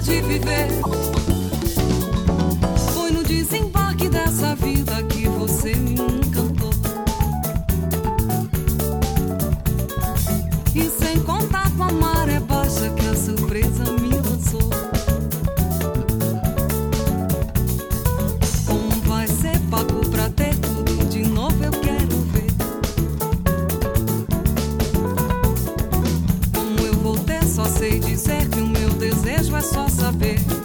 de viver. Foi no desembarque dessa vida que você me encantou. E sem contar com a maré baixa que a surpresa me lançou. Como vai ser pago pra ter tudo de novo, eu quero ver. Como eu vou ter, só sei dizer que o meu desejo é só saber.